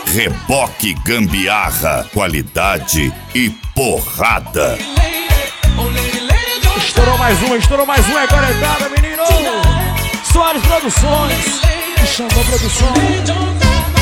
Reboque Gambiarra, qualidade e porrada. Estourou mais uma, é caretada, menino! Soares Produções, me chamou Produções.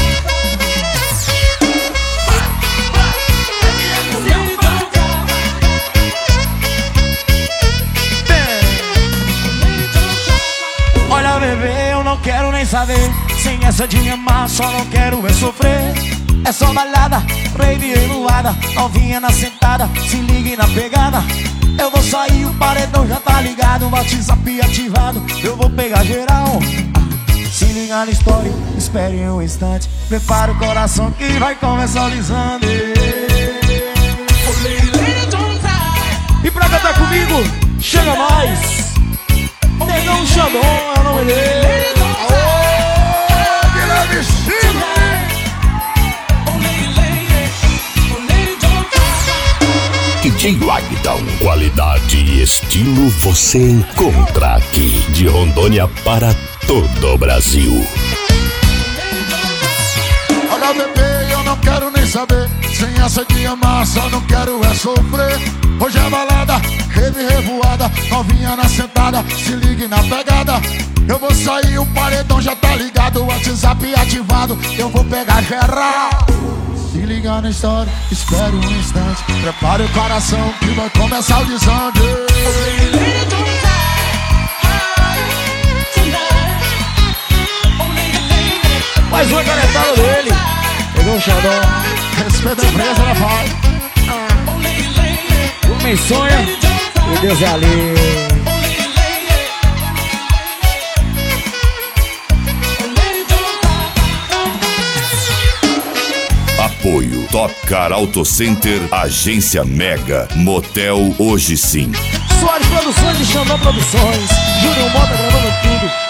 Olha, bebê, eu não quero nem saber. Sem essa de amar, só não quero é sofrer. É só balada, rave revoada, novinha na sentada, se ligue na pegada. Eu vou sair, o paredão já tá ligado, WhatsApp ativado, eu vou pegar geral. Se liga na história, espere um instante, prepara o coração que vai começar o lisando. E pra cantar comigo, chega mais. Negão Xandão, é o nome dele. Aô, Guilherme Chino. DJ Wagdon, qualidade e estilo você encontra aqui. De Rondônia para todo o Brasil. Olha, bebê, eu não quero nem saber. Sem essa de amar, só não quero é sofrer. Hoje é balada, rave revoada, novinha na sentada, se ligue na pegada. Eu vou sair, o paredão já tá ligado, o WhatsApp ativado, eu vou pegar geral. Se liga na história, espere um instante, prepare o coração que vai começar o desande. Mais uma canetada dele. Pegou o Xandão. Respeita a empresa, né, pai? O homem sonha e Deus é ali. Apoio Top Car Auto Center, Agência Mega, Motel Hoje Sim. Soares Produções e Xandão Produções. Júnior Mota gravando tudo.